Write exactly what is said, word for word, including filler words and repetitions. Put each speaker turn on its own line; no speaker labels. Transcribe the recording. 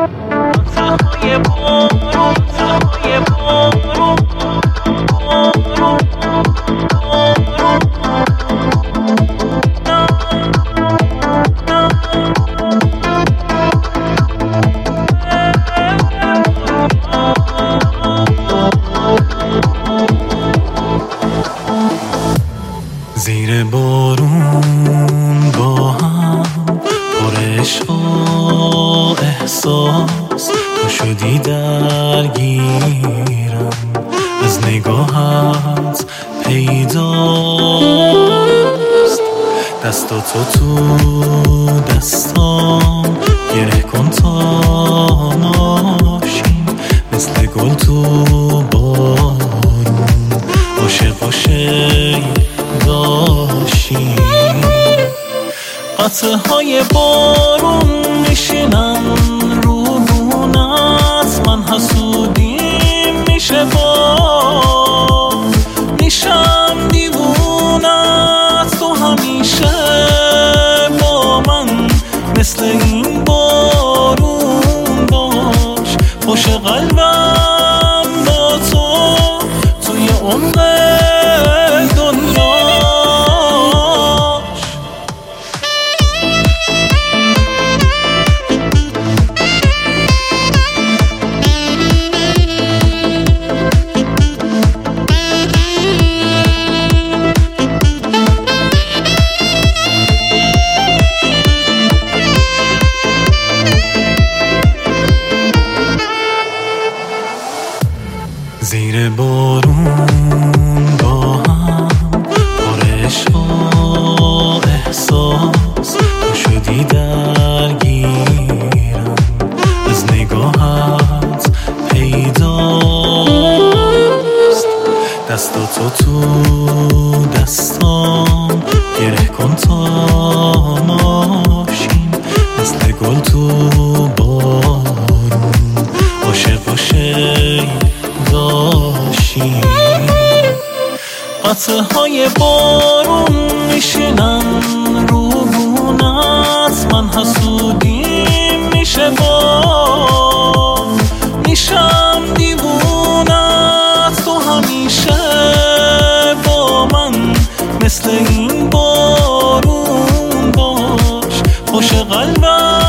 قطره‌های بارون، قطره‌های بارون، بارون، بارون.
زیر بارون با هم پر عشق و احساس، تو شدی درگیرم، از نگاهت پیداست. دستاتو تو دستام گره کن تا ناشیم، مثل گل تو بارون عاشق عاشق داشتیم. قطره‌های بارون میشینن رو بونت، من حسودیم میشه با میشم دیوونت. تو همیشه با من مثل این بارون باش، خوش قلبم با تو توی عمق زیر بارون با هم پر عشق و احساس، تو شدی درگیرم، از نگاهت پیداست. دستاتو تو دستام گره کن تا ناشیم، مثل گل تو بارون عاشق عاشق داشتیم. قطره‌های بارون میشینن رو بونت، من حسودیم میشه با میشم دیوونت. تو همیشه با من مثل این بارون باش، خوش قلبم